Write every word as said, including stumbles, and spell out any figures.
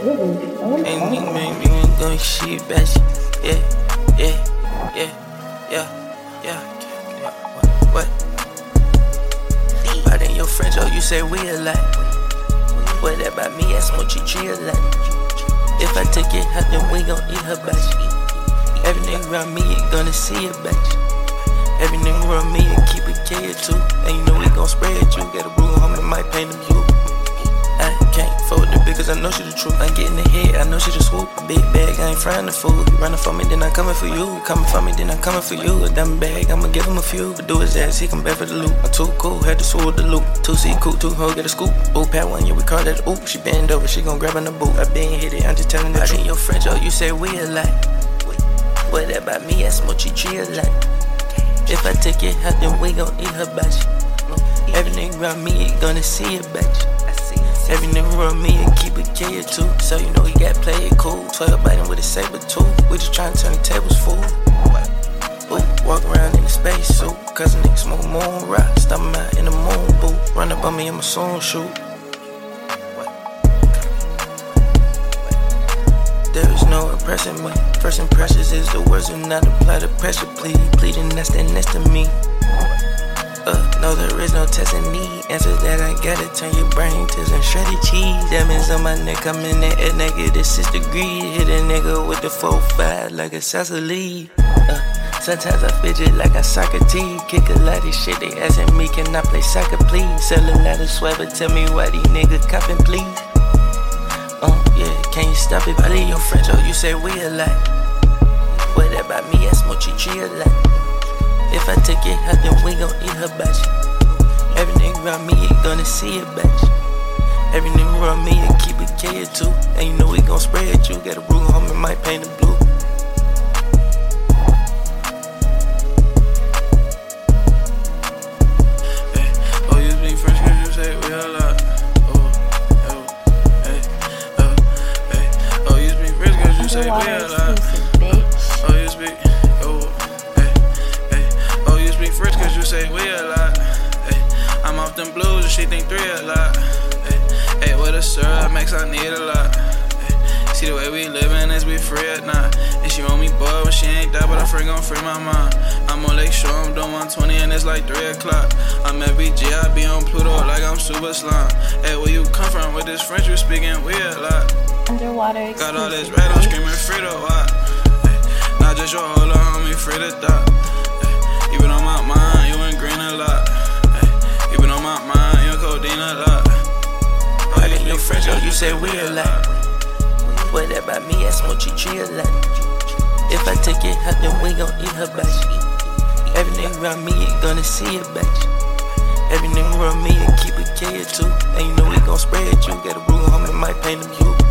Ain't nigga make me go shit back. Yeah, yeah, yeah, yeah, yeah. What? Why then your friends, oh, you say we alike? What about me? Ask what you treat like. If I take it out, then we gon' eat her batch. Every nigga around me ain't gonna see it batch. Every nigga around me and keep it kid too. And you know we gon' spread you. Got a rule home, it might paint the blue. I can't fuck with the bitch cause I know she the truth. I ain't getting the head, I know she the swoop. Big bag, I ain't frying the food. You running for me, then I'm coming for you. Coming for me, then I'm coming for you. A diamond bag, I'ma give him a few. But do his ass, he come back for the loot. I'm too cool, had to swoop the loop. Two C cool, two hoe, get a scoop. Ooh, pat one, yeah, we call that oop. She bend over, she gon' grab in the boot. I been hit it, I'm just telling the truth. I your French, oh, you say we alike. What about me? Ask what you treat like. If I take it out, then we gon' eat her batch. Every nigga around me ain't gonna see it batch. Every nigga around me and keep it kid too. So you know he got play it cool. twelve biting with a saber too. We just tryna turn the tables full. Ooh, walk around in the space suit. Cause a nigga smoke moon rock. Stop him out in the moon boot. Run up on me, I'ma soon shoot. There is no impressing me. First impressions is the words do not apply the pressure. Please, pleading that's that next to me. Uh, no, there is no testing me. Answer that I gotta turn your brain to some shredded cheese. Diamonds on my neck, I'm in that at negative six degrees. Hit a nigga with the four five like a salsa lead. Uh, sometimes I fidget like a soccer tee. Kick a lot of shit, they asking me, can I play soccer please? Sell a lot of swag, but tell me why these niggas copping please. Uh, yeah, can you stop it? I leave your friends, oh, you say we alike. What about me? Ask what you treat like. If I take it out, then we gon' eat her batch. Every nigga around me ain't gonna see it batch. Every nigga around me and keep it kid too. And you know we gon' spread you. Got a rule home, it might paint the blue. Hey, oh, you speak French cause you say we a lot. Oh, oh, hey, oh, hey. Oh, you speak French cause you say we a lot. Oh, you speak, oh, hey, hey. Oh, you speak French cause you say we a lot. Hey, I'm off them blues and she think three a lot. Hey, hey, with a syrup makes I need a lot. Hey, see the way we living is we free at night. And she want me bored when she ain't that, but I free gon' free my mind. I'm on Lake Shore, I'm doing one twenty and it's like three o'clock. I'm at B G, I be on Pluto like I'm super slime. Hey, where you come from with this French you speaking weird lot? Underwater got all this red, I'm screaming free to what? Not just your whole homie, free to thought. You been on my mind, you in green a lot. You been on my mind, you in codeine a lot. Why then your friends, oh, you say we alike. What about me? Ask what you treat like. If I take it out, then we gon' eat her batch. Every nigga around me ain't gonna see it batch. Every nigga around me and keep it kid too. And you know we gon' spread you. Got a rule home, it might paint the blue.